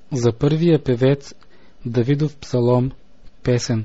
За първия певец Давидов псалом, песен.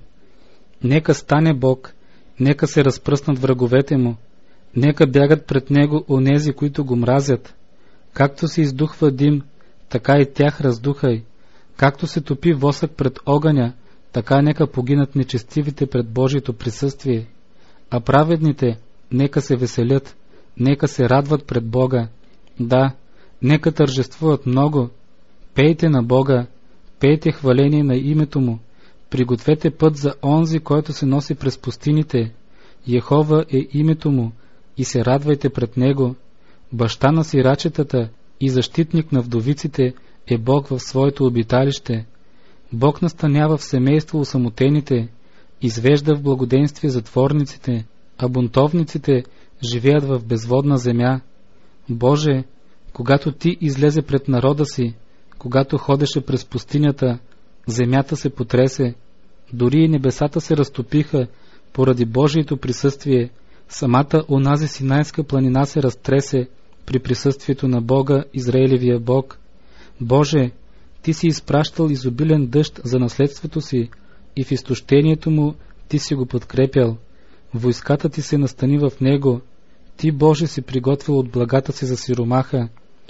Нека стане Бог, нека се разпръснат враговете му, нека бягат пред него онези, които го мразят. Както се издухва дим, така и тях раздухай. Както се топи восък пред огъня, така нека погинат нечестивите пред Божието присъствие. А праведните нека се веселят, нека се радват пред Бога. Да, нека тържествуват много. Пейте на Бога, пейте хваление на името му, пригответе път за онзи, който се носи през пустините. Йехова е името му и се радвайте пред него. Баща на сирачетата и защитник на вдовиците е Бог в своето обиталище. Бог настанява в семейство осамотените, извежда в благоденствие затворниците, а бунтовниците живеят в безводна земя. Боже, когато Ти излезе пред народа си, когато ходеше през пустинята, земята се потресе, дори и небесата се разтопиха поради Божието присъствие, самата онази Синайска планина се разтресе при присъствието на Бога, Израилевия Бог. Боже, Ти си изпращал изобилен дъжд за наследството си и в изтощението му Ти си го подкрепял. Войската Ти се настани в него. Ти, Боже, си приготвил от благата си за сиромаха.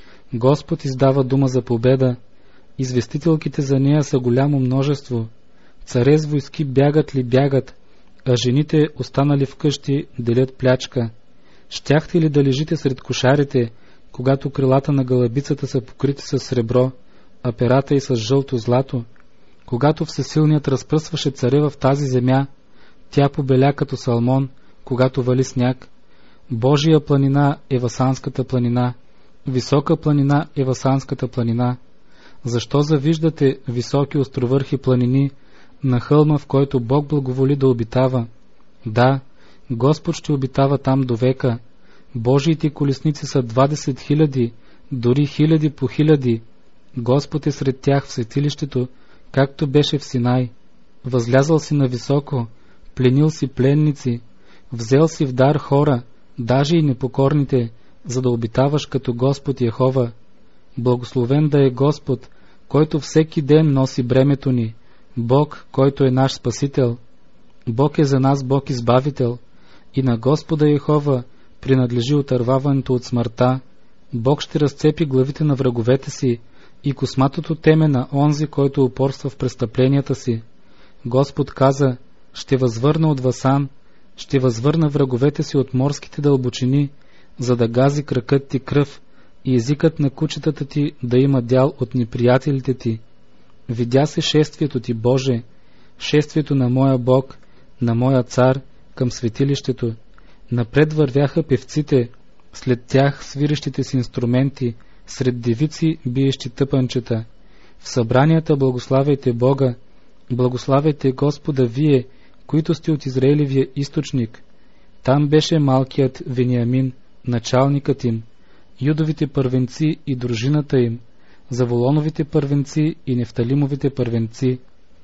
Господ издава дума за победа. Известителките за нея са голямо множество. Царе с войски бягат ли бягат, а жените, останали вкъщи, делят плячка. Щяхте ли да лежите сред кошарите, когато крилата на гълъбицата са покрити с сребро, а перата и с жълто злато? Когато Всесилният разпръсваше царе в тази земя, тя побеля като салмон, когато вали сняг. Божия планина е Васанската планина, висока планина е Васанската планина. Защо завиждате високи островърхи планини на хълма, в който Бог благоволи да обитава? Да, Господ ще обитава там до века. Божиите колесници са 20 000, дори 1000 по 1000. Господ е сред тях в светилището, както беше в Синай. Възлязал си нависоко, пленил си пленници, взел си в дар хора, даже и непокорните, за да обитаваш като Господ Йехова. Благословен да е Господ, който всеки ден носи бремето ни, Бог, който е наш Спасител. Бог е за нас Бог Избавител, и на Господа Йехова принадлежи отърваването от смъртта. Бог ще разцепи главите на враговете си и косматото теме на онзи, който упорства в престъпленията си. Господ каза: ще възвърна от Васан, ще възвърна враговете си от морските дълбочини, за да гази кракът ти кръв и езикът на кучетата ти да има дял от неприятелите ти. Видя се шествието ти, Боже, шествието на моя Бог, на моя цар, към светилището. Напред вървяха певците, след тях свирещите с инструменти, сред девици биещи тъпанчета. В събранията благославяйте Бога, благославяйте Господа вие, които сте от Израилевия източник. Там беше малкият Вениамин, началникът им, Юдовите първенци и дружината им, Заволоновите първенци и Нефталимовите първенци.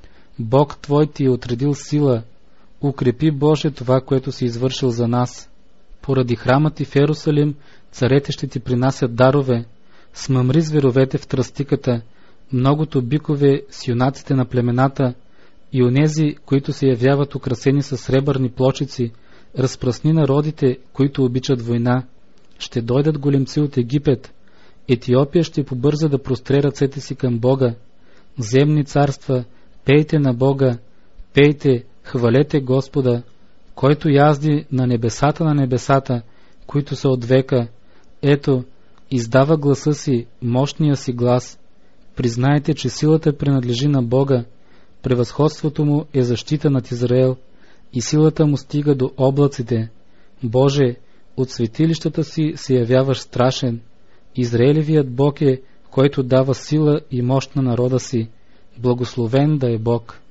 Бог твой ти е отредил сила, укрепи Боже това, което си извършил за нас. Поради храма ти в Йерусалим царете ще ти принасят дарове, смъмри зверовете в тръстиката, многото бикове с юнаците на племената и онези, които се явяват украсени с сребърни плочици, разпръсни народите, които обичат война. Ще дойдат големци от Египет. Етиопия ще побърза да простре ръцете си към Бога. Земни царства, пейте на Бога, пейте, хвалете Господа, който язди на небесата, които са от века. Ето, издава гласа си, мощния си глас. Признайте, че силата принадлежи на Бога, превъзходството му е защита над Израел и силата му стига до облаците. Боже, от светилищата си се явяваш страшен. Израелевият Бог е, който дава сила и мощ на народа си. Благословен да е Бог.